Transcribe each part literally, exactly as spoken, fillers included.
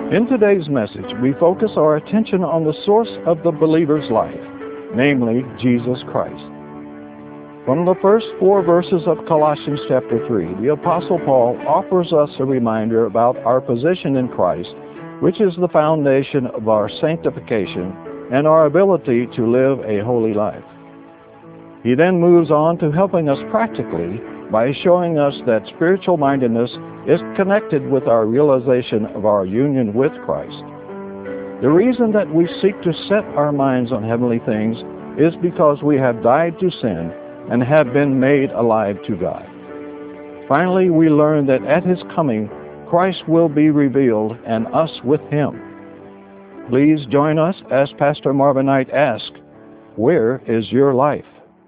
In today's message, we focus our attention on the source of the believer's life, namely Jesus Christ. From the first four verses of Colossians chapter three, the Apostle Paul offers us a reminder about our position in Christ, which is the foundation of our sanctification and our ability to live a holy life. He then moves on to helping us practically by showing us that spiritual mindedness is connected with our realization of our union with Christ. The reason that we seek to set our minds on heavenly things is because we have died to sin and have been made alive to God. Finally, we learn that at His coming, Christ will be revealed and us with Him. Please join us as Pastor Marvin Knight asks, where is your life?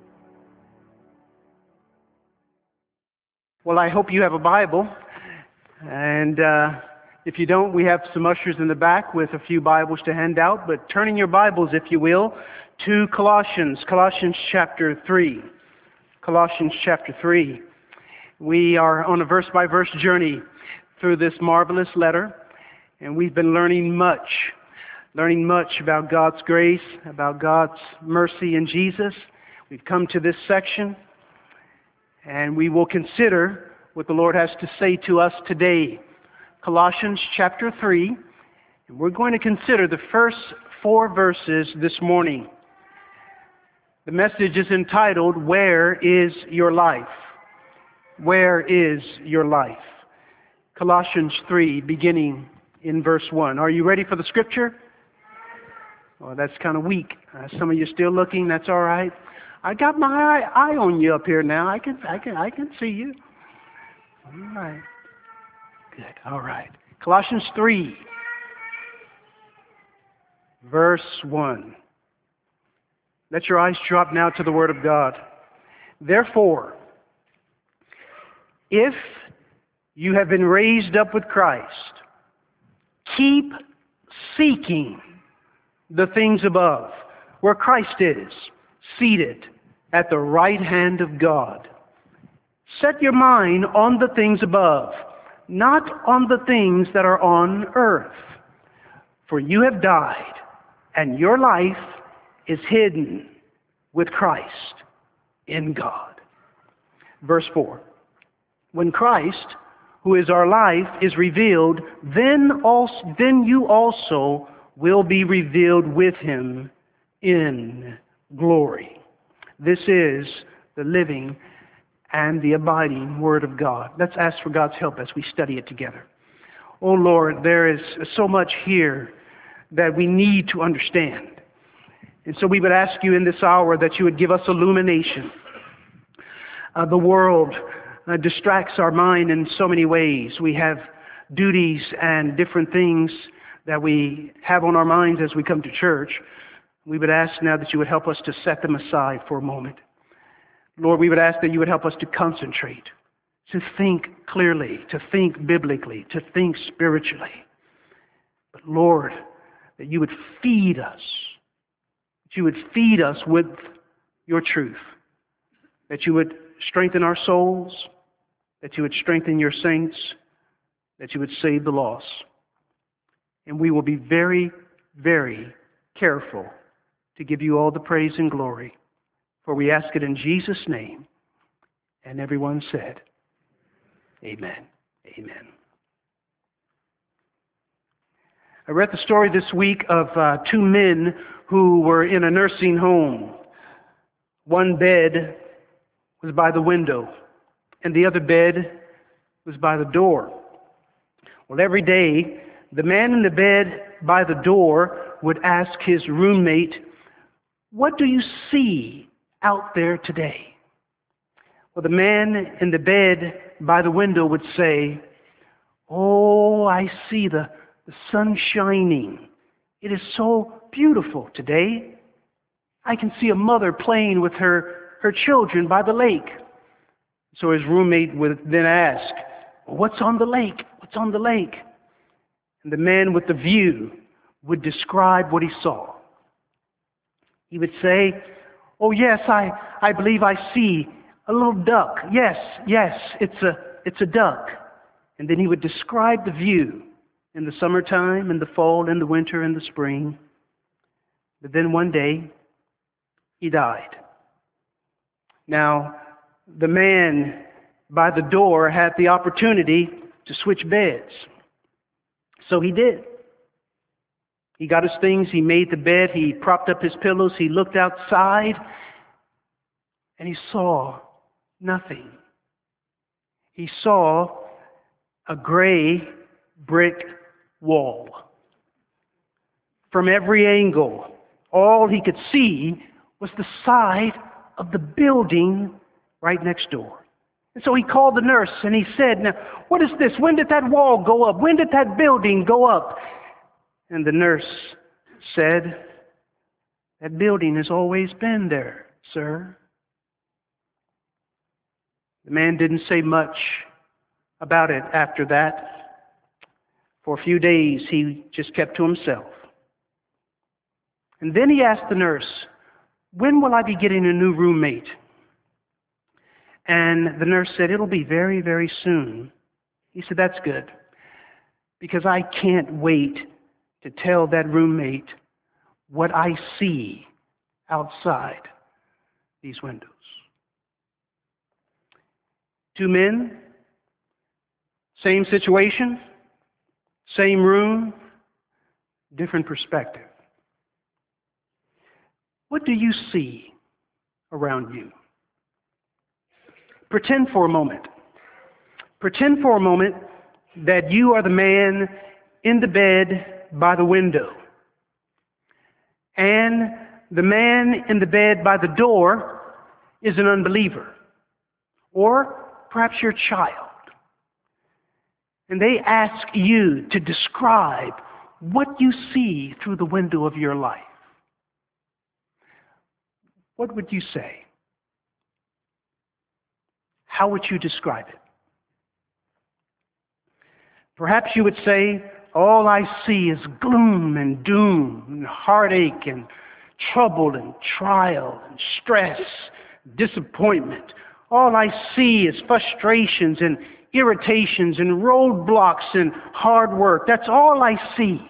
Well, I hope you have a Bible, and uh, if you don't, we have some ushers in the back with a few Bibles to hand out, but turning your Bibles, if you will, to Colossians, Colossians chapter three. Colossians chapter three. We are on a verse-by-verse journey through this marvelous letter, and we've been learning much, learning much about God's grace, about God's mercy in Jesus. We've come to this section, and we will consider what the Lord has to say to us today. Colossians chapter three, and we're going to consider the first four verses this morning. The message is entitled, Where is Your Life? Where is your life? Colossians three, beginning in verse one. Are you ready for the scripture? Well, that's kind of weak. Uh, some of you still looking, that's all right. I got my eye, eye on you up here now. I can, I can, I can see you. All right. Good. All right. Colossians three, verse one. Let your eyes drop now to the Word of God. Therefore, if you have been raised up with Christ, keep seeking the things above, where Christ is, seated at the right hand of God. Set your mind on the things above, not on the things that are on earth. For you have died, and your life is hidden with Christ in God. Verse four. When Christ, who is our life, is revealed, then also, then you also will be revealed with Him in glory. This is the living and the abiding Word of God. Let's ask for God's help as we study it together. Oh Lord, there is so much here that we need to understand. And so we would ask you in this hour that you would give us illumination. Uh, the world uh, distracts our mind in so many ways. We have duties and different things that we have on our minds as we come to church. We would ask now that you would help us to set them aside for a moment. Lord, we would ask that you would help us to concentrate, to think clearly, to think biblically, to think spiritually. But Lord, that you would feed us, that you would feed us with your truth, that you would strengthen our souls, that you would strengthen your saints, that you would save the lost. And we will be very, very careful to give you all the praise and glory. For we ask it in Jesus' name. And everyone said, Amen. Amen. I read the story this week of uh, two men who were in a nursing home. One bed was by the window, and the other bed was by the door. Well, every day, the man in the bed by the door would ask his roommate, what do you see out there today? Well, the man in the bed by the window would say, oh, I see the, the sun shining. It is so beautiful today. I can see a mother playing with her, her children by the lake. So his roommate would then ask, what's on the lake? What's on the lake? And the man with the view would describe what he saw. He would say, oh yes, I, I believe I see a little duck. Yes, yes, it's a, it's a duck. And then he would describe the view. in the summertime, in the fall, in the winter, in the spring. But then one day, he died. Now, the man by the door had the opportunity to switch beds. So he did. He got his things, he made the bed, he propped up his pillows, he looked outside, and he saw nothing. He saw a gray brick wall. From every angle, all he could see was the side of the building right next door. And so he called the nurse and he said, "Now, what is this? When did that wall go up? When did that building go up?" And the nurse said, "That building has always been there, sir." The man didn't say much about it after that. For a few days, he just kept to himself. And then he asked the nurse, "When will I be getting a new roommate?" And the nurse said, "It'll be very, very soon." He said, "That's good, because I can't wait to tell that roommate what I see outside these windows." Two men, same situation, same room, different perspective. What do you see around you? Pretend for a moment. Pretend for a moment that you are the man in the bed by the window. And the man in the bed by the door is an unbeliever. Or perhaps your child. And they ask you to describe what you see through the window of your life. What would you say? How would you describe it? Perhaps you would say, "All I see is gloom and doom and heartache and trouble and trial and stress, disappointment. All I see is frustrations and irritations and roadblocks and hard work. That's all I see."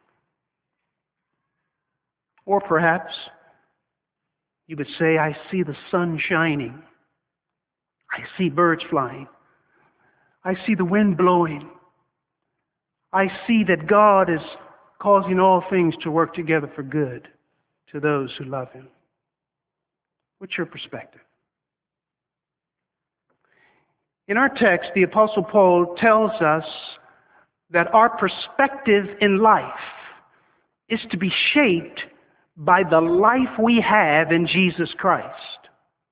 Or perhaps you would say, "I see the sun shining. I see birds flying. I see the wind blowing. I see that God is causing all things to work together for good to those who love Him." What's your perspective? In our text, the Apostle Paul tells us that our perspective in life is to be shaped by the life we have in Jesus Christ.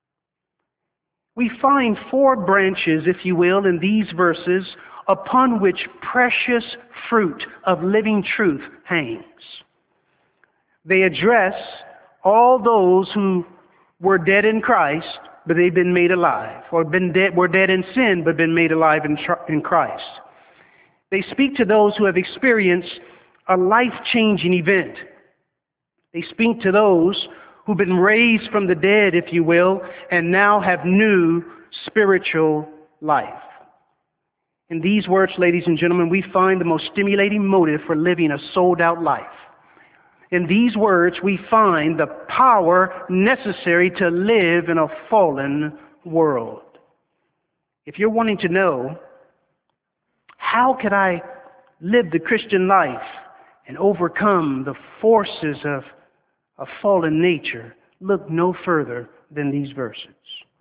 We find four branches, if you will, in these verses upon which precious fruit of living truth hangs. They address all those who were dead in Christ, but they've been made alive, or been dead, were dead in sin, but been made alive in, in Christ. They speak to those who have experienced a life-changing event. They speak to those who've been raised from the dead, if you will, and now have new spiritual life. In these words, ladies and gentlemen, we find the most stimulating motive for living a sold-out life. In these words, we find the power necessary to live in a fallen world. If you're wanting to know, how could I live the Christian life and overcome the forces of, of fallen nature, look no further than these verses.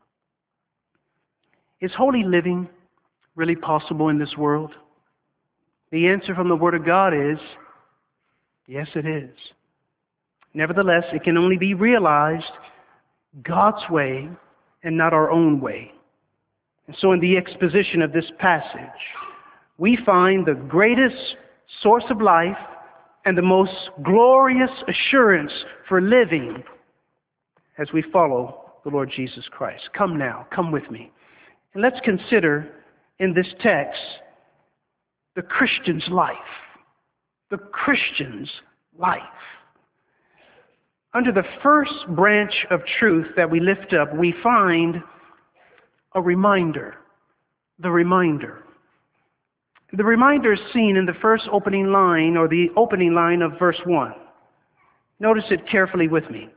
Is holy living really possible in this world? The answer from the Word of God is, yes, it is. Nevertheless, it can only be realized God's way and not our own way. And so in the exposition of this passage, we find the greatest source of life and the most glorious assurance for living as we follow the Lord Jesus Christ. Come now, come with me. And let's consider in this text the Christian's life. The Christian's life. Under the first branch of truth that we lift up, we find a reminder. The reminder. The reminder is seen in the first opening line, or the opening line of verse one. Notice it carefully with me.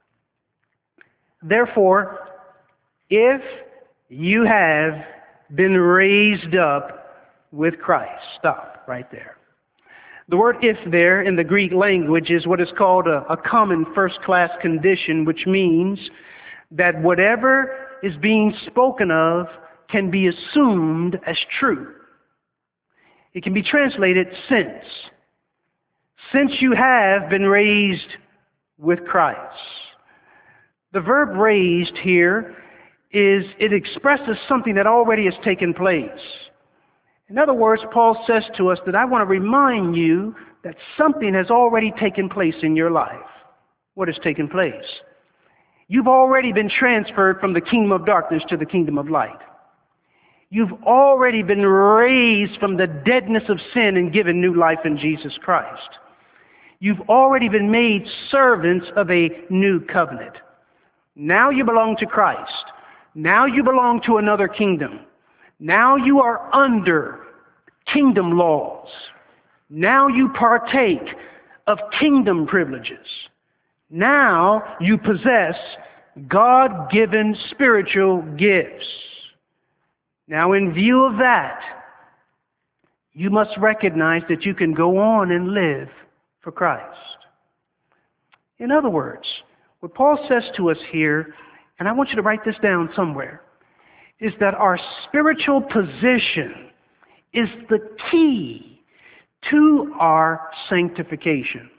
Therefore, if you have been raised up with Christ. Stop right there. The word if there in the Greek language is what is called a, a common first-class condition, which means that whatever is being spoken of can be assumed as true. It can be translated since. Since you have been raised with Christ. The verb raised here is, it expresses something that already has taken place. In other words, Paul says to us that I want to remind you that something has already taken place in your life. What has taken place? You've already been transferred from the kingdom of darkness to the kingdom of light. You've already been raised from the deadness of sin and given new life in Jesus Christ. You've already been made servants of a new covenant. Now you belong to Christ. Now you belong to another kingdom. Now you are under kingdom laws. Now you partake of kingdom privileges. Now you possess God-given spiritual gifts. Now, in view of that, you must recognize that you can go on and live for Christ. In other words, what Paul says to us here, and I want you to write this down somewhere, is that our spiritual position is the key to our sanctification.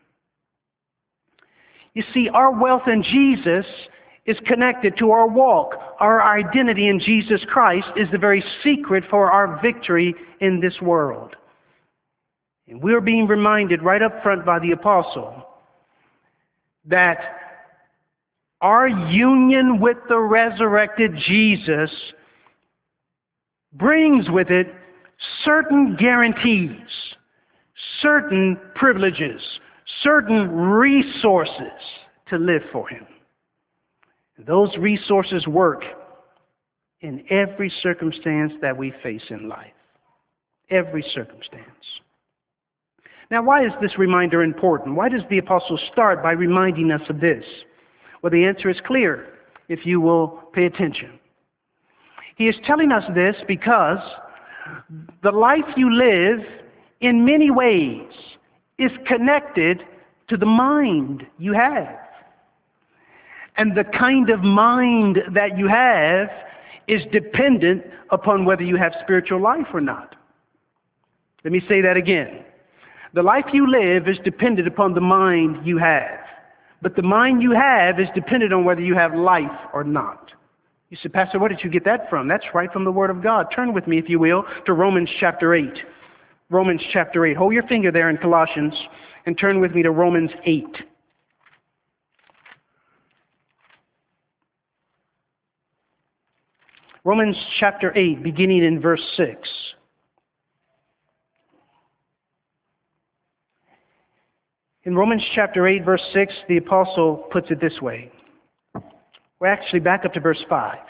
You see, our wealth in Jesus is connected to our walk. Our identity in Jesus Christ is the very secret for our victory in this world. And we're being reminded right up front by the apostle that our union with the resurrected Jesus brings with it certain guarantees, certain privileges, certain resources to live for Him. Those resources work in every circumstance that we face in life. Every circumstance. Now, why is this reminder important? Why does the apostle start by reminding us of this? Well, the answer is clear if you will pay attention. He is telling us this because the life you live in many ways is connected to the mind you have. And the kind of mind that you have is dependent upon whether you have spiritual life or not. Let me say that again. The life you live is dependent upon the mind you have. But the mind you have is dependent on whether you have life or not. You say, Pastor, where did you get that from? That's right from the Word of God. Turn with me, if you will, to Romans chapter eight. Romans chapter eight. Hold your finger there in Colossians and turn with me to Romans eight. Romans chapter eight, beginning in verse six. In Romans chapter eight, verse six, the apostle puts it this way. We're actually back up to verse five.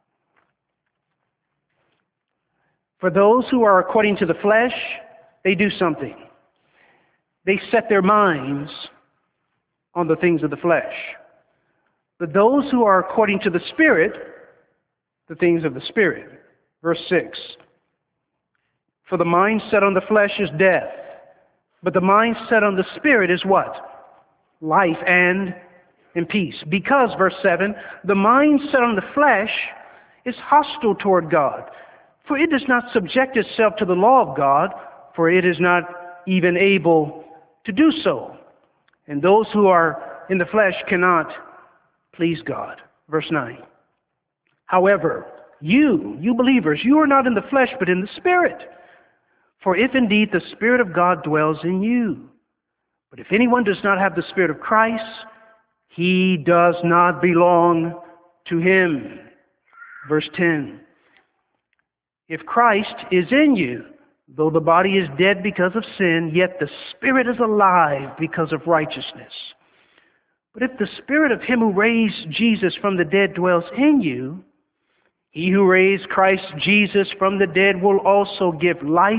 For those who are according to the flesh, they do something. They set their minds on the things of the flesh. But those who are according to the Spirit, the things of the Spirit. Verse six. For the mind set on the flesh is death, but the mind set on the Spirit is what? Life and, and peace. Because, verse seven, the mind set on the flesh is hostile toward God, for it does not subject itself to the law of God, for it is not even able to do so. And those who are in the flesh cannot please God. Verse nine. However, you, you believers, you are not in the flesh, but in the Spirit. For if indeed the Spirit of God dwells in you. But if anyone does not have the Spirit of Christ, he does not belong to Him. Verse ten. If Christ is in you, though the body is dead because of sin, yet the Spirit is alive because of righteousness. But if the Spirit of Him who raised Jesus from the dead dwells in you, He who raised Christ Jesus from the dead will also give life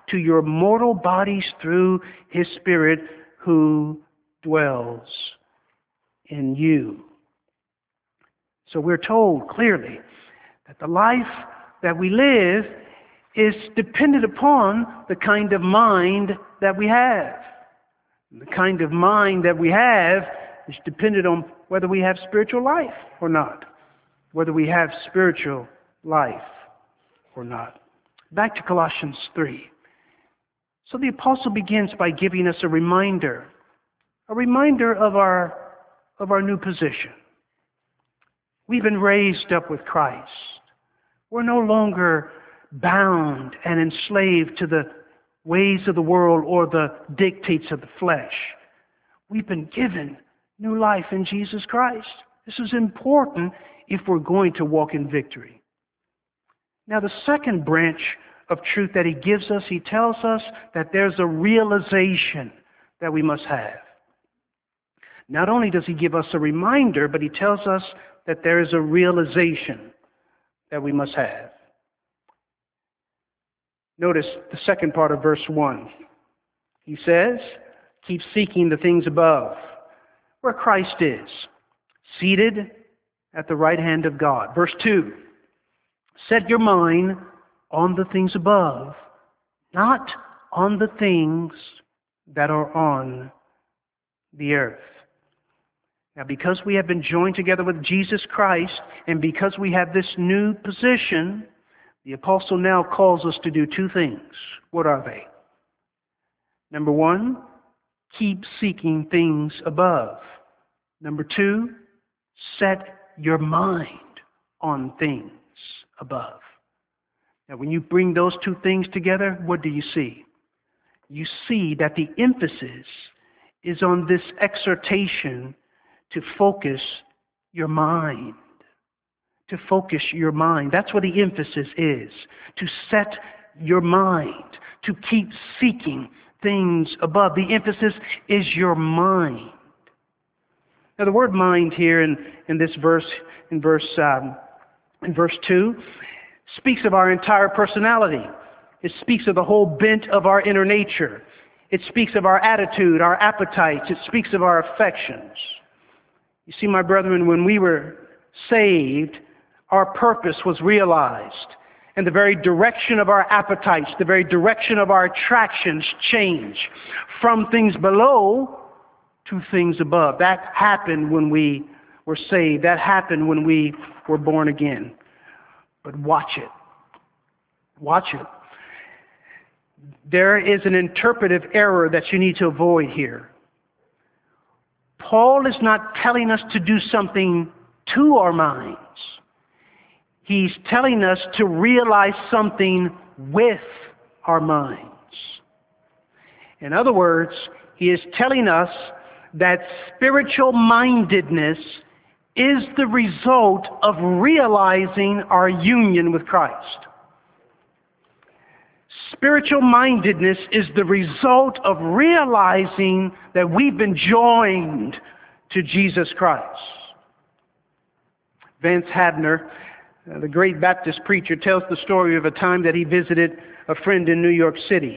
to your mortal bodies through His Spirit who dwells in you. So we're told clearly that the life that we live is dependent upon the kind of mind that we have. The kind of mind that we have is dependent on whether we have spiritual life or not. Whether we have spiritual life or not. Back to Colossians three. So the apostle begins by giving us a reminder, a reminder of our, of our new position. We've been raised up with Christ. We're no longer bound and enslaved to the ways of the world or the dictates of the flesh. We've been given new life in Jesus Christ. This is important if we're going to walk in victory. Now, the second branch of truth that he gives us, he tells us that there's a realization that we must have. Not only does he give us a reminder, but he tells us that there is a realization that we must have. Notice the second part of verse one. He says, keep seeking the things above, where Christ is, seated at the right hand of God. Verse two, set your mind on the things above, not on the things that are on the earth. Now, because we have been joined together with Jesus Christ, and because we have this new position, the apostle now calls us to do two things. What are they? Number one, keep seeking things above. Number two, set your mind on things above. Now, when you bring those two things together, what do you see? You see that the emphasis is on this exhortation to focus your mind. To focus your mind. That's what the emphasis is. To set your mind. To keep seeking things above. The emphasis is your mind. Now, the word mind here in, in this verse, in verse um, in verse two, speaks of our entire personality. It speaks of the whole bent of our inner nature. It speaks of our attitude, our appetites. It speaks of our affections. You see, my brethren, when we were saved, our purpose was realized. And the very direction of our appetites, the very direction of our attractions change from things below to things above. That happened when we were saved. That happened when we were born again. But watch it. Watch it. There is an interpretive error that you need to avoid here. Paul is not telling us to do something to our minds. He's telling us to realize something with our minds. In other words, he is telling us that spiritual mindedness is the result of realizing our union with Christ. Spiritual mindedness is the result of realizing that we've been joined to Jesus Christ. Vance Havner, uh, the great Baptist preacher, tells the story of a time that he visited a friend in New York City.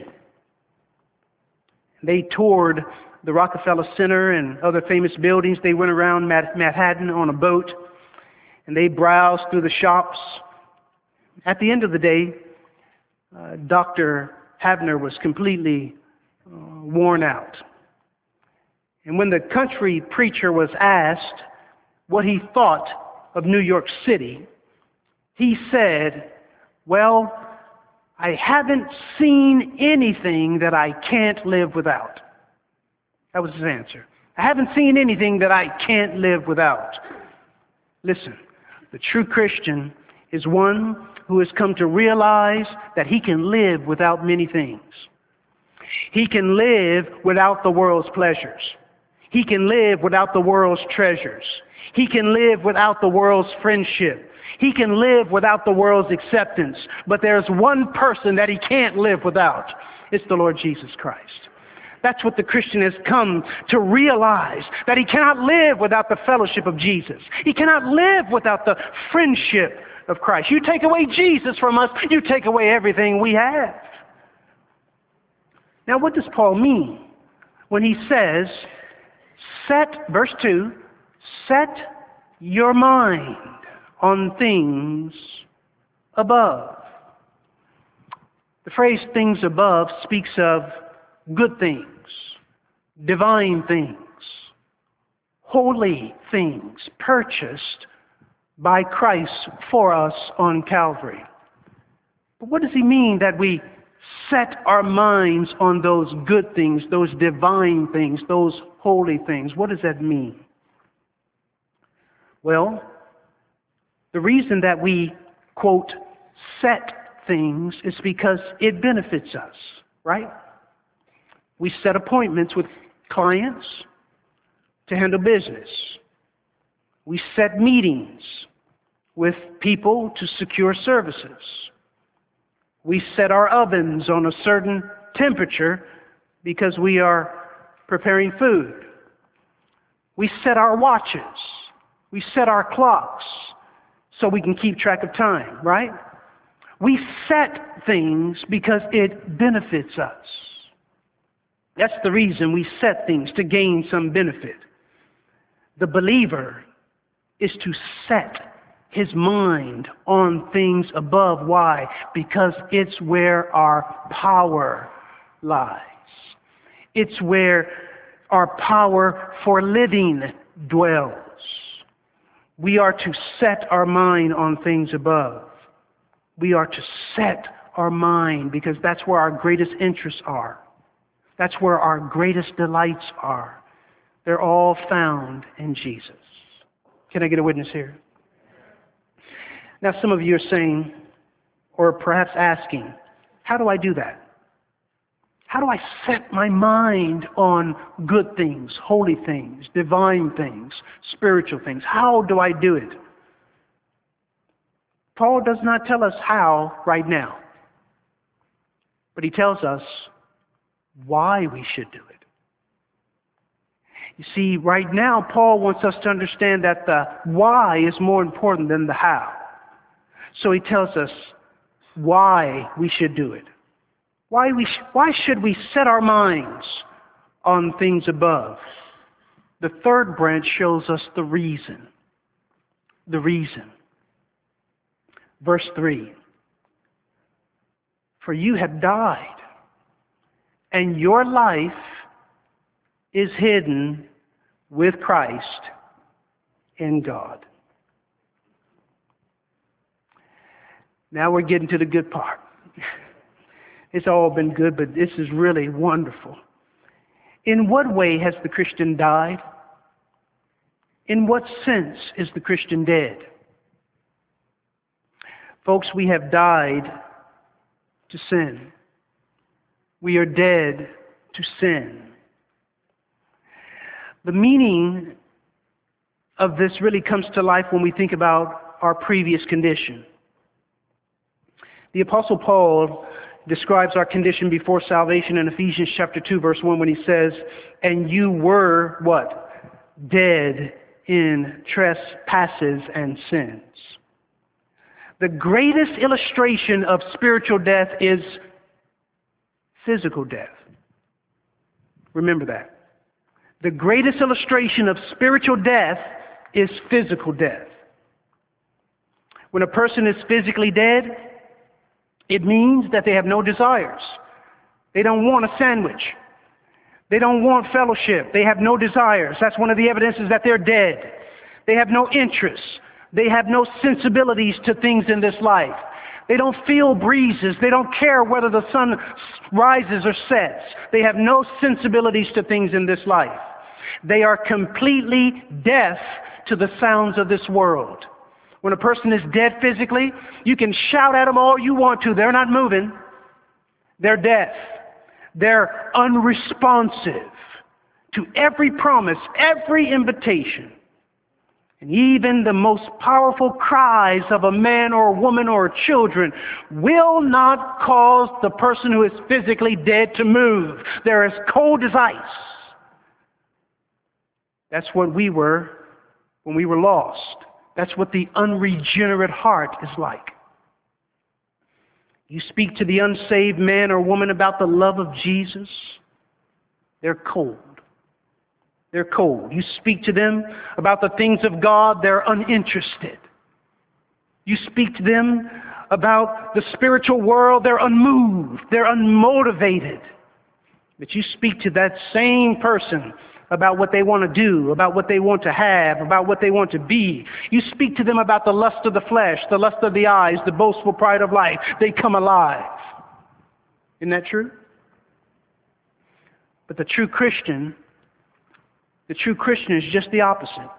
They toured the Rockefeller Center and other famous buildings. They went around Manhattan on a boat, and they browsed through the shops. At the end of the day, uh, Doctor Havner was completely uh, worn out. And when the country preacher was asked what he thought of New York City, he said, well, I haven't seen anything that I can't live without. That was his answer. I haven't seen anything that I can't live without. Listen, the true Christian is one who has come to realize that he can live without many things. He can live without the world's pleasures. He can live without the world's treasures. He can live without the world's friendship. He can live without the world's acceptance. But there's one person that he can't live without. It's the Lord Jesus Christ. That's what the Christian has come to realize, that he cannot live without the fellowship of Jesus. He cannot live without the friendship of Christ. You take away Jesus from us, you take away everything we have. Now, what does Paul mean when he says, set, verse two, set your mind on things above? The phrase things above speaks of good things, divine things, holy things purchased by Christ for us on Calvary. But what does he mean that we set our minds on those good things, those divine things, those holy things? What does that mean? Well, the reason that we, quote, set things is because it benefits us, right? We set appointments with clients to handle business. We set meetings with people to secure services. We set our ovens on a certain temperature because we are preparing food. We set our watches. We set our clocks so we can keep track of time, right? We set things because it benefits us. That's the reason we set things, to gain some benefit. The believer is to set his mind on things above. Why? Because it's where our power lies. It's where our power for living dwells. We are to set our mind on things above. We are to set our mind because that's where our greatest interests are. That's where our greatest delights are. They're all found in Jesus. Can I get a witness here? Now, some of you are saying, or perhaps asking, how do I do that? How do I set my mind on good things, holy things, divine things, spiritual things? How do I do it? Paul does not tell us how right now, but he tells us why we should do it. You see, right now, Paul wants us to understand that the why is more important than the how. So he tells us why we should do it. Why we sh- why should we set our minds on things above? The third branch shows us the reason. The reason. Verse three. For you have died, and your life is hidden with Christ in God. Now we're getting to the good part. It's all been good, but this is really wonderful. In what way has the Christian died? In what sense is the Christian dead? Folks, we have died to sin. We are dead to sin. The meaning of this really comes to life when we think about our previous condition. The Apostle Paul describes our condition before salvation in Ephesians chapter two, verse one, when he says, and you were what? Dead in trespasses and sins. The greatest illustration of spiritual death is physical death. Remember that. The greatest illustration of spiritual death is physical death. When a person is physically dead, it means that they have no desires. They don't want a sandwich. They don't want fellowship. They have no desires. That's one of the evidences that they're dead. They have no interests. They have no sensibilities to things in this life. They don't feel breezes. They don't care whether the sun rises or sets. They have no sensibilities to things in this life. They are completely deaf to the sounds of this world. When a person is dead physically, you can shout at them all you want to. They're not moving. They're deaf. They're unresponsive to every promise, every invitation. And even the most powerful cries of a man or a woman or children will not cause the person who is physically dead to move. They're as cold as ice. That's what we were when we were lost. That's what the unregenerate heart is like. You speak to the unsaved man or woman about the love of Jesus, they're cold. They're cold. You speak to them about the things of God, they're uninterested. You speak to them about the spiritual world, they're unmoved, they're unmotivated. But you speak to that same person about what they want to do, about what they want to have, about what they want to be. You speak to them about the lust of the flesh, the lust of the eyes, the boastful pride of life. They come alive. Isn't that true? But the true Christian, the true Christian is just the opposite.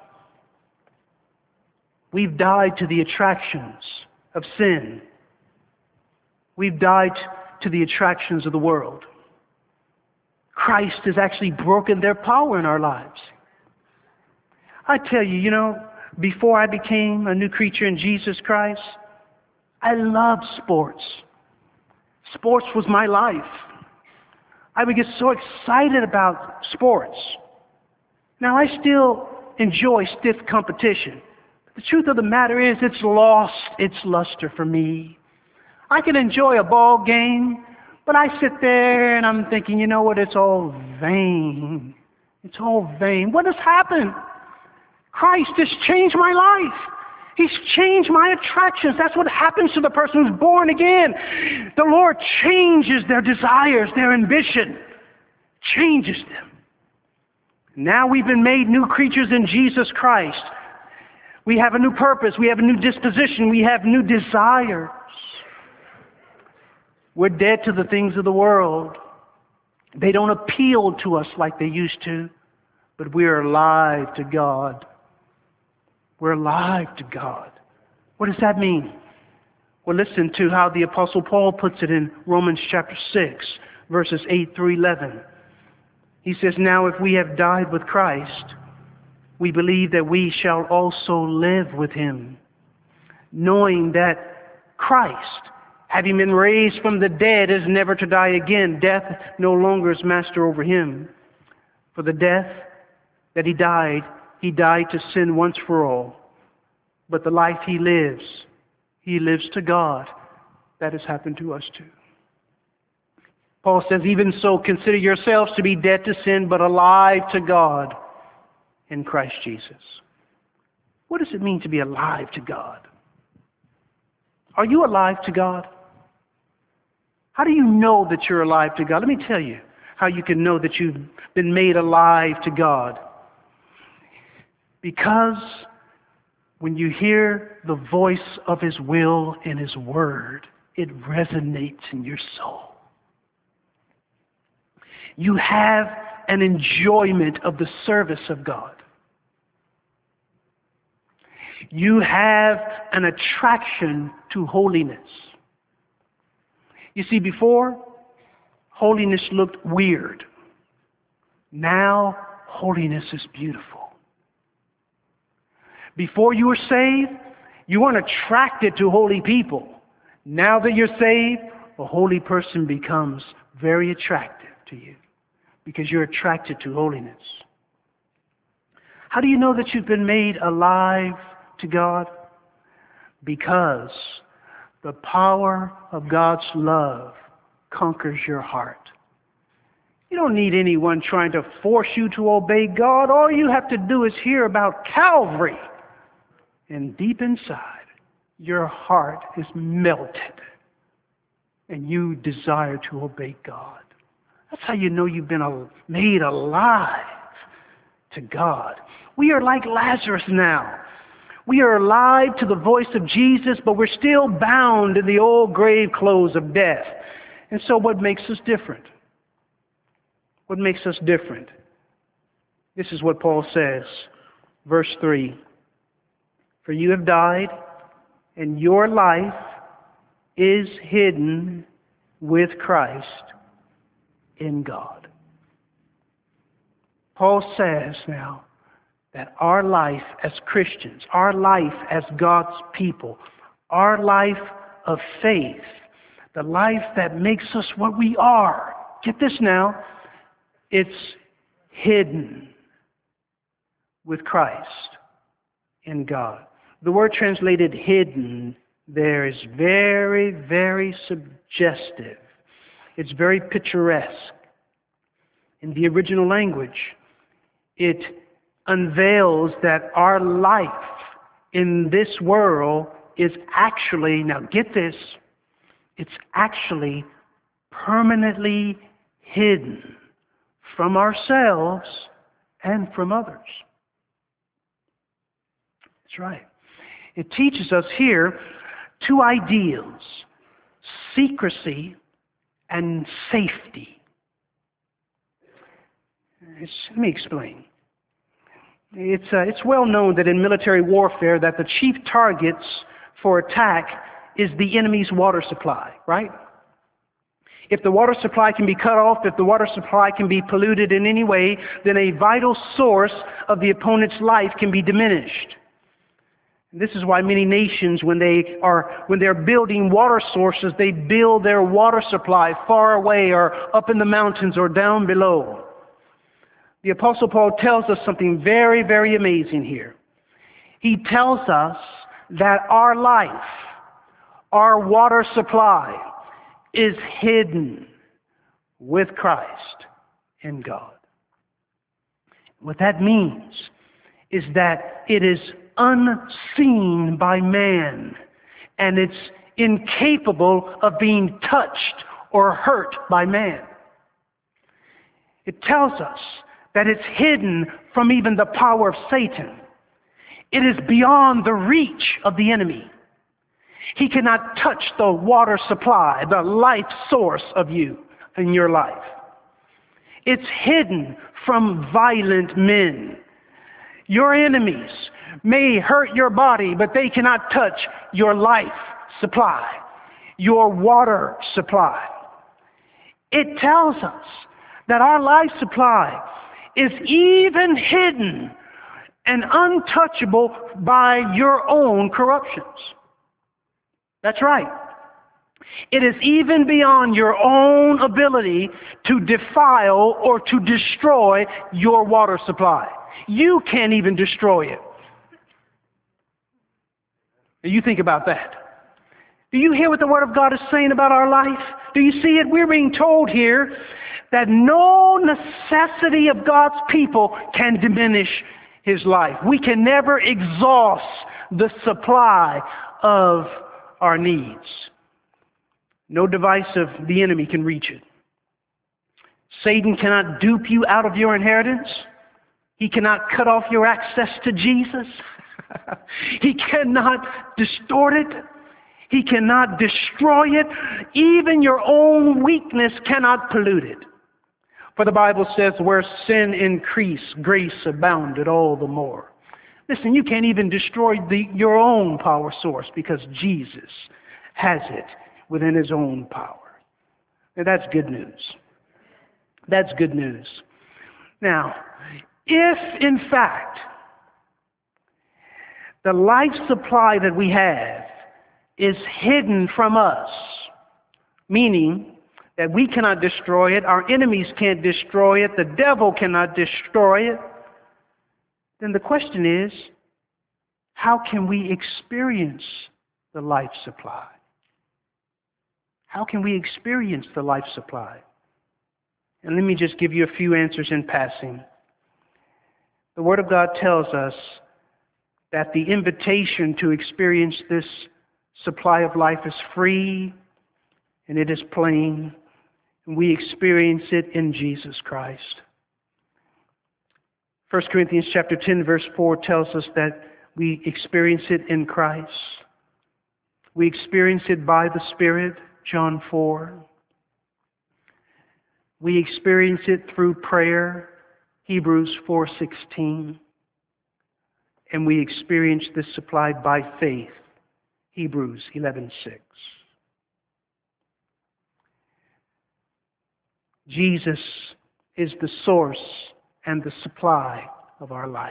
We've died to the attractions of sin. We've died to the attractions of the world. Christ has actually broken their power in our lives. I tell you, you know, before I became a new creature in Jesus Christ, I loved sports. Sports was my life. I would get so excited about sports. Now, I still enjoy stiff competition. But the truth of the matter is, it's lost its luster for me. I can enjoy a ball game, but I sit there and I'm thinking, you know what, it's all vain. It's all vain. What has happened? Christ has changed my life. He's changed my attractions. That's what happens to the person who's born again. The Lord changes their desires, their ambition, changes them. Now we've been made new creatures in Jesus Christ. We have a new purpose. We have a new disposition. We have new desires. We're dead to the things of the world. They don't appeal to us like they used to, but we're alive to God. We're alive to God. What does that mean? Well, listen to how the Apostle Paul puts it in Romans chapter six, verses eight through eleven. He says, "Now if we have died with Christ, we believe that we shall also live with him, knowing that Christ, having been raised from the dead, is never to die again. Death no longer is master over him. For the death that he died, he died to sin once for all. But the life he lives, he lives to God." That has happened to us too. Paul says, "Even so, consider yourselves to be dead to sin, but alive to God in Christ Jesus." What does it mean to be alive to God? Are you alive to God? How do you know that you're alive to God? Let me tell you how you can know that you've been made alive to God. Because when you hear the voice of his will and his word, it resonates in your soul. You have an enjoyment of the service of God. You have an attraction to holiness. You see, before, holiness looked weird. Now, holiness is beautiful. Before you were saved, you weren't attracted to holy people. Now that you're saved, a holy person becomes very attractive to you because you're attracted to holiness. How do you know that you've been made alive to God? Because the power of God's love conquers your heart. You don't need anyone trying to force you to obey God. All you have to do is hear about Calvary. And deep inside, your heart is melted. And you desire to obey God. That's how you know you've been made alive to God. We are like Lazarus now. We are alive to the voice of Jesus, but we're still bound in the old grave clothes of death. And so what makes us different? What makes us different? This is what Paul says, verse three. "For you have died, and your life is hidden with Christ in God." Paul says now that our life as Christians, our life as God's people, our life of faith, the life that makes us what we are, get this now, it's hidden with Christ in God. The word translated hidden there is very, very suggestive. It's very picturesque. In the original language, it unveils that our life in this world is actually, now get this, it's actually permanently hidden from ourselves and from others. That's right. It teaches us here two ideals: secrecy and safety. It's, let me explain. It's, uh, it's well known that in military warfare that the chief targets for attack is the enemy's water supply, right? If the water supply can be cut off, if the water supply can be polluted in any way, then a vital source of the opponent's life can be diminished. This is why many nations, when they are when they're building water sources, they build their water supply far away or up in the mountains or down below. The Apostle Paul tells us something very, very amazing here. He tells us that our life, our water supply, is hidden with Christ in God. What that means is that it is unseen by man, and it's incapable of being touched or hurt by man. It tells us that it's hidden from even the power of Satan. It is beyond the reach of the enemy. He cannot touch the water supply, the life source of you in your life. It's hidden from violent men. Your enemies may hurt your body, but they cannot touch your life supply, your water supply. It tells us that our life supply is even hidden and untouchable by your own corruptions. That's right. It is even beyond your own ability to defile or to destroy your water supply. You can't even destroy it. Now you think about that. Do you hear what the Word of God is saying about our life? Do you see it? We're being told here that no necessity of God's people can diminish His life. We can never exhaust the supply of our needs. No device of the enemy can reach it. Satan cannot dupe you out of your inheritance. He cannot cut off your access to Jesus. He cannot distort it. He cannot destroy it. Even your own weakness cannot pollute it. For the Bible says, where sin increased, grace abounded all the more. Listen, you can't even destroy the, your own power source because Jesus has it within His own power. Now, that's good news. That's good news. Now, if in fact the life supply that we have is hidden from us, meaning that we cannot destroy it, our enemies can't destroy it, the devil cannot destroy it, then the question is, how can we experience the life supply? How can we experience the life supply? And let me just give you a few answers in passing. The Word of God tells us that the invitation to experience this supply of life is free and it is plain, and we experience it in Jesus Christ. First Corinthians chapter ten, verse four tells us that we experience it in Christ. We experience it by the Spirit, John four. We experience it through prayer, Hebrews four sixteen. And we experience this supply by faith, Hebrews eleven six. Jesus is the source and the supply of our life.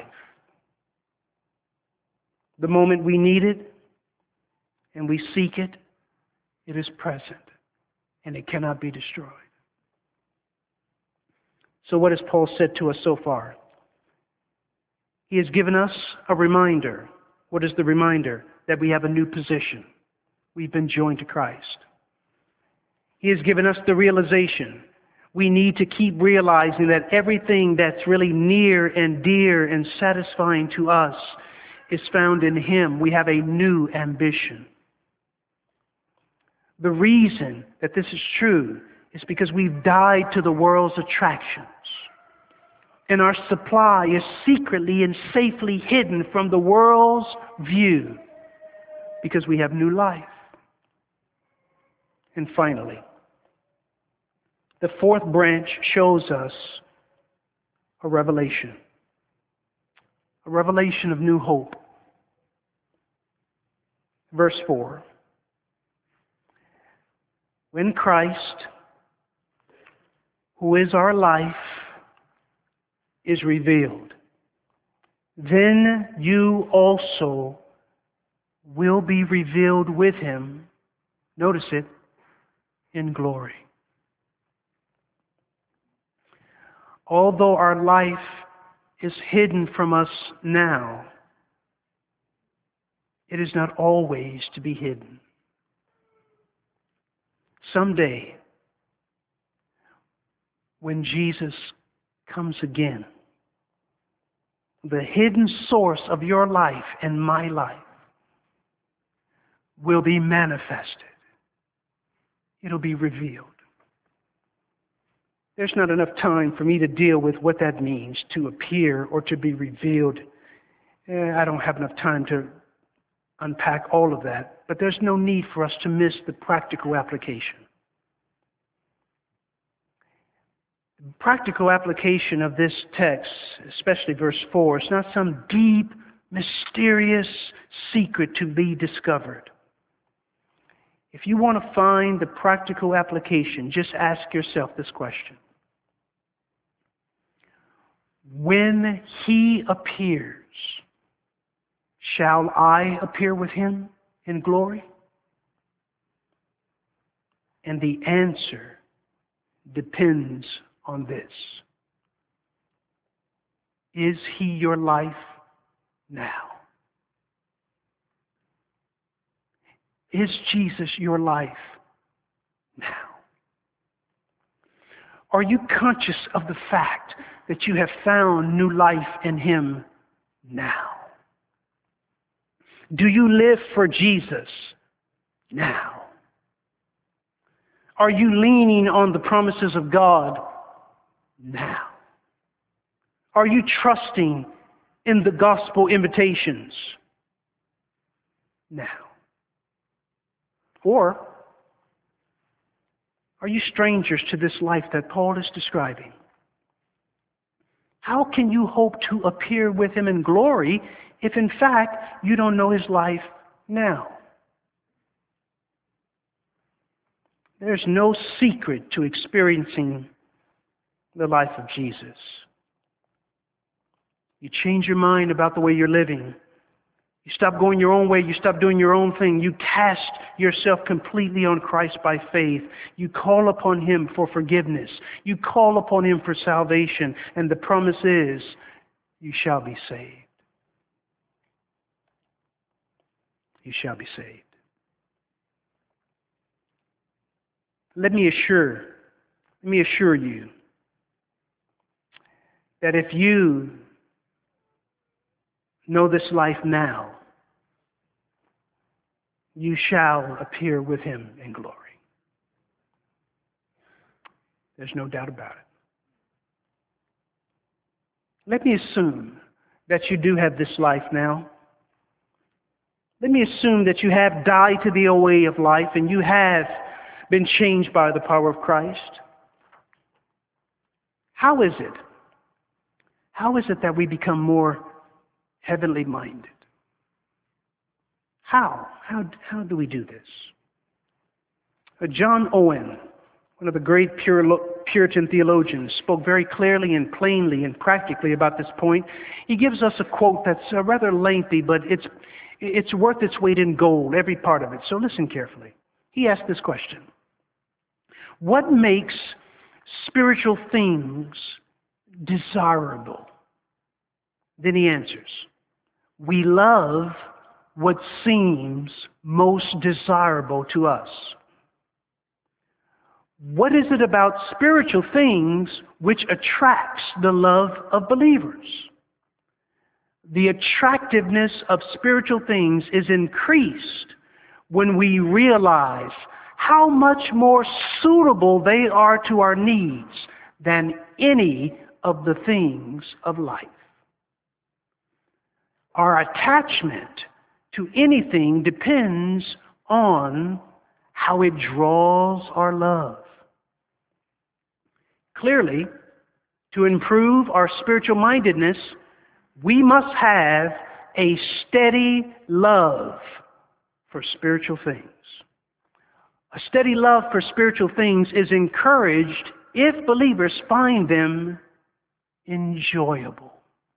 The moment we need it and we seek it, it is present and it cannot be destroyed. So what has Paul said to us so far? He has given us a reminder. What is the reminder? That we have a new position. we've been joined to Christ. He has given us the realization we need to keep realizing that everything that's really near and dear and satisfying to us is found in Him. We have a new ambition. The reason that this is true is because we've died to the world's attractions. And our supply is secretly and safely hidden from the world's view because we have new life. And finally, the fourth branch shows us a revelation, a revelation of new hope. Verse four. When Christ, who is our life, is revealed, then you also will be revealed with Him, notice it, in glory. Although our life is hidden from us now, it is not always to be hidden. Someday, when Jesus comes again, the hidden source of your life and my life will be manifested. It'll be revealed. There's not enough time for me to deal with what that means, to appear or to be revealed. Eh, I don't have enough time to unpack all of that, but there's no need for us to miss the practical application. The practical application of this text, especially verse four, is not some deep, mysterious secret to be discovered. If you want to find the practical application, just ask yourself this question. When He appears, shall I appear with Him in glory? And the answer depends on this. Is He your life now? Is Jesus your life now? Are you conscious of the fact that you have found new life in Him now? Do you live for Jesus now? Are you leaning on the promises of God now? Are you trusting in the gospel invitations now? Or are you strangers to this life that Paul is describing? How can you hope to appear with Him in glory if in fact you don't know His life now? There's no secret to experiencing the life of Jesus. You change your mind about the way you're living. You stop going your own way. You stop doing your own thing. You cast yourself completely on Christ by faith. You call upon Him for forgiveness. You call upon Him for salvation. And the promise is, you shall be saved. You shall be saved. Let me assure, let me assure you that if you know this life now, you shall appear with Him in glory. There's no doubt about it. Let me assume that you do have this life now. Let me assume that you have died to the old way of life and you have been changed by the power of Christ. How is it? How is it that we become more heavenly minded? How? How, how do we do this? Uh, John Owen, one of the great Puritan theologians, spoke very clearly and plainly and practically about this point. He gives us a quote that's uh, rather lengthy, but it's, it's worth its weight in gold, every part of it. So listen carefully. He asked this question. What makes spiritual things desirable? Then he answers, we love what seems most desirable to us. What is it about spiritual things which attracts the love of believers? The attractiveness of spiritual things is increased when we realize how much more suitable they are to our needs than any of the things of life. Our attachment to anything depends on how it draws our love. Clearly, to improve our spiritual mindedness, we must have a steady love for spiritual things. A steady love for spiritual things is encouraged if believers find them enjoyable.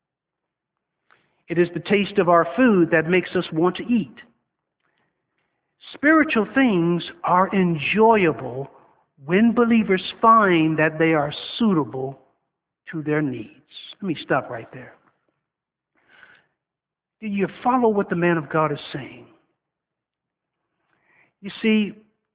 It is the taste of our food that makes us want to eat. Spiritual things are enjoyable when believers find that they are suitable to their needs. Let me stop right there. Do you follow what the man of God is saying? You see,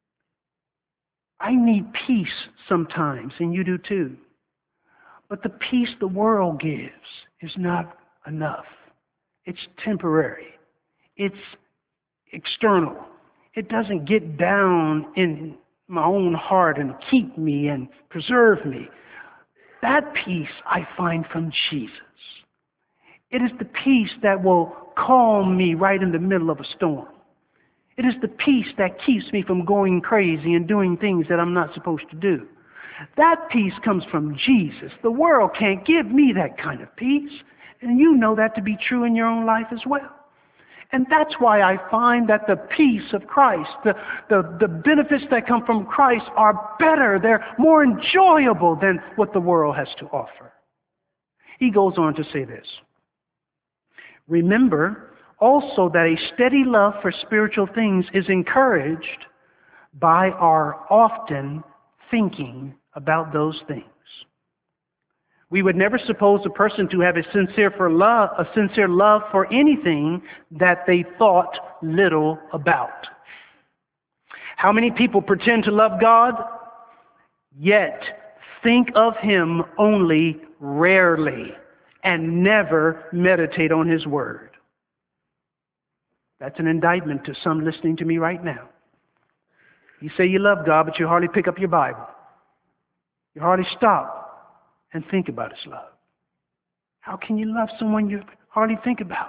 I need peace sometimes, and you do too. But the peace the world gives is not enough. It's temporary. It's external. It doesn't get down in my own heart and keep me and preserve me. That peace I find from Jesus. It is the peace that will calm me right in the middle of a storm. It is the peace that keeps me from going crazy and doing things that I'm not supposed to do. That peace comes from Jesus. The world can't give me that kind of peace. And you know that to be true in your own life as well. And that's why I find that the peace of Christ, the, the, the benefits that come from Christ are better. They're more enjoyable than what the world has to offer. He goes on to say this. Remember also that a steady love for spiritual things is encouraged by our often thinking about those things. We would never suppose a person to have a sincere for love, a sincere love for anything that they thought little about. How many people pretend to love God, yet think of Him only rarely and never meditate on His Word? That's an indictment to some listening to me right now. You say you love God, but you hardly pick up your Bible. You hardly stop and think about His love. How can you love someone you hardly think about?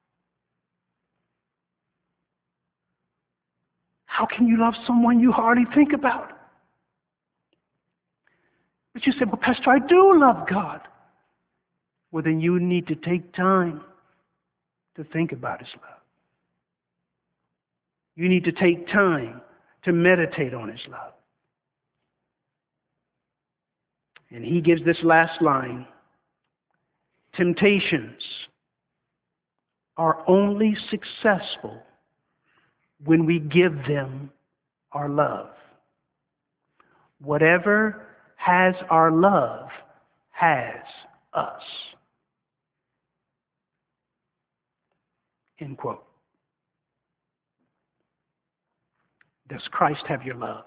How can you love someone you hardly think about? But you say, well, Pastor, I do love God. Well, then you need to take time to think about His love. You need to take time to meditate on His love. And he gives this last line. Temptations are only successful when we give them our love. Whatever has our love has us. End quote. Does Christ have your love?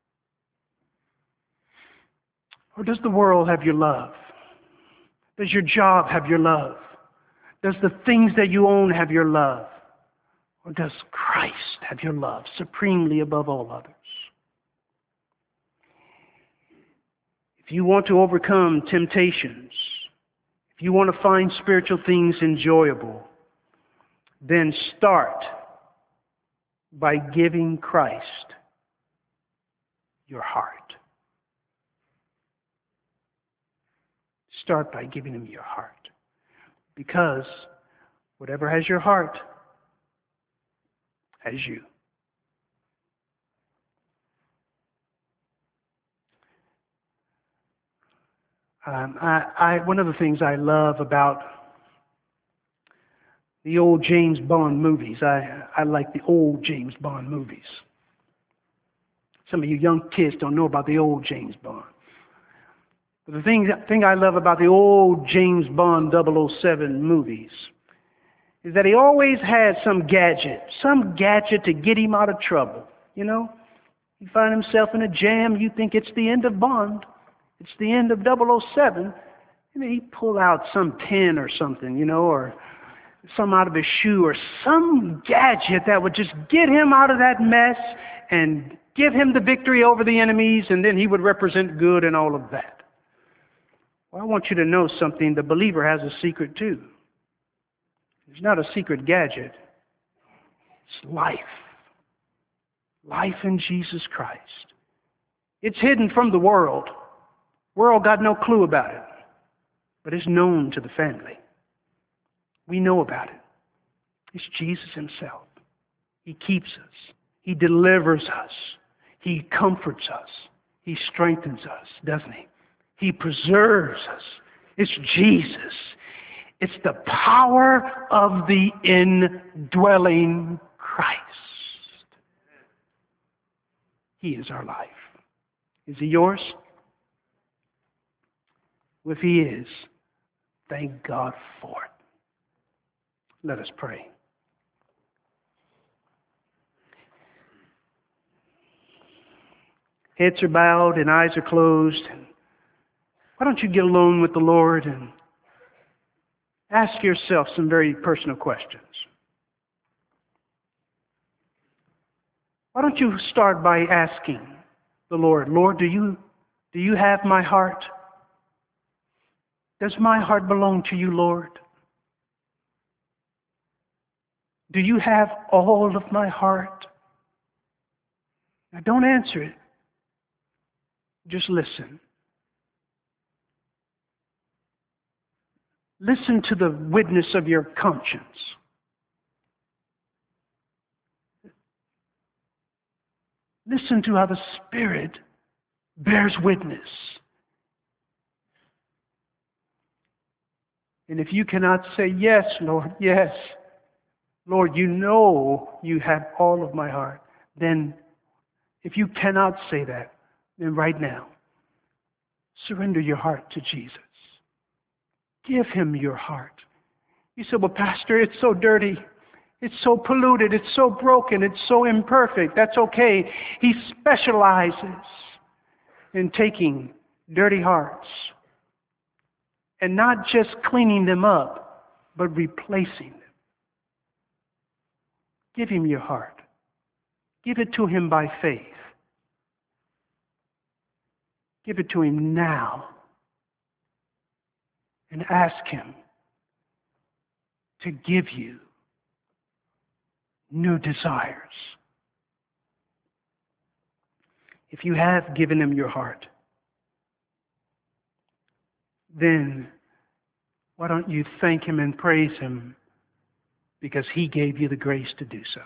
Or does the world have your love? Does your job have your love? Does the things that you own have your love? Or does Christ have your love supremely above all others? If you want to overcome temptations, if you want to find spiritual things enjoyable, then start by giving Christ your heart. Start by giving Him your heart. Because whatever has your heart has you. Um, I, I, one of the things I love about the old James Bond movies, I, I like the old James Bond movies. Some of you young kids don't know about the old James Bond. But the thing, thing I love about the old James Bond double oh seven movies is that he always had some gadget, some gadget to get him out of trouble. You know, you find himself in a jam, you think it's the end of Bond, it's the end of double oh seven, and then he pull out some pen or something, you know, or some out of his shoe, or some gadget that would just get him out of that mess and give him the victory over the enemies, and then he would represent good and all of that. Well, I want you to know something. The believer has a secret too. It's not a secret gadget. It's life. Life in Jesus Christ. It's hidden from the world. The world got no clue about it, but it's known to the family. We know about it. It's Jesus himself. He keeps us. He delivers us. He comforts us. He strengthens us, doesn't he? He preserves us. It's Jesus. It's the power of the indwelling Christ. He is our life. Is he yours? Well, if he is, thank God for it. Let us pray. Heads are bowed and eyes are closed. Why don't you get alone with the Lord and ask yourself some very personal questions? Why don't you start by asking the Lord, Lord, do you, do you have my heart? Does my heart belong to you, Lord? Do you have all of my heart? Now don't answer it. Just listen. Listen to the witness of your conscience. Listen to how the Spirit bears witness. And if you cannot say, yes, Lord, yes, Lord, you know you have all of my heart, then if you cannot say that, then right now, surrender your heart to Jesus. Give him your heart. You say, well, Pastor, it's so dirty. It's so polluted. It's so broken. It's so imperfect. That's okay. He specializes in taking dirty hearts and not just cleaning them up, but replacing them. Give him your heart. Give it to him by faith. Give it to him now. And ask him to give you new desires. If you have given him your heart, then why don't you thank him and praise him because he gave you the grace to do so.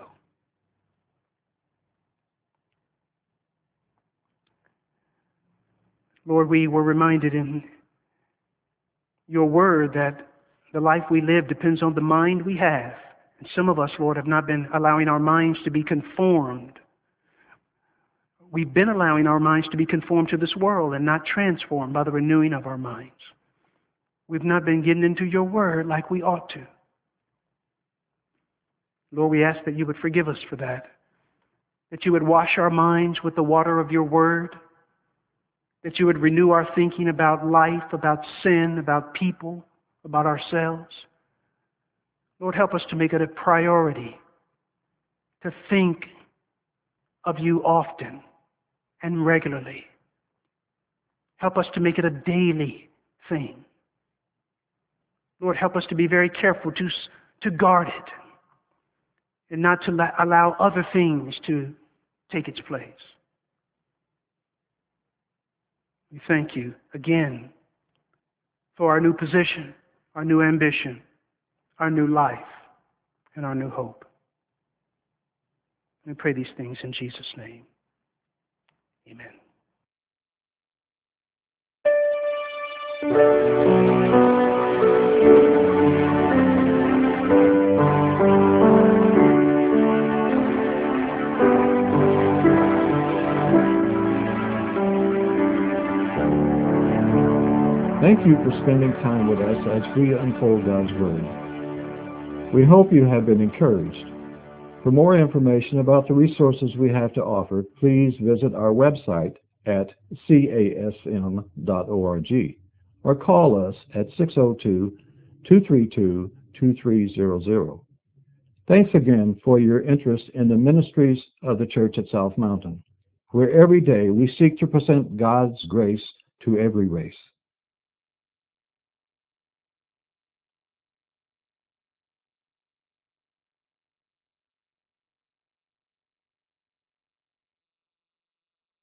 Lord, we were reminded in your word that the life we live depends on the mind we have. And some of us, Lord, have not been allowing our minds to be conformed. We've been allowing our minds to be conformed to this world and not transformed by the renewing of our minds. We've not been getting into your word like we ought to. Lord, we ask that you would forgive us for that. That you would wash our minds with the water of your word. That you would renew our thinking about life, about sin, about people, about ourselves. Lord, help us to make it a priority to think of you often and regularly. Help us to make it a daily thing. Lord, help us to be very careful to, to guard it and not to la- allow other things to take its place. We thank you again for our new position, our new ambition, our new life, and our new hope. We pray these things in Jesus' name. Amen. Thank you for spending time with us as we unfold God's Word. We hope you have been encouraged. For more information about the resources we have to offer, please visit our website at c a s m dot org or call us at six oh two, two three two, two three zero zero. Thanks again for your interest in the ministries of the Church at South Mountain, where every day we seek to present God's grace to every race.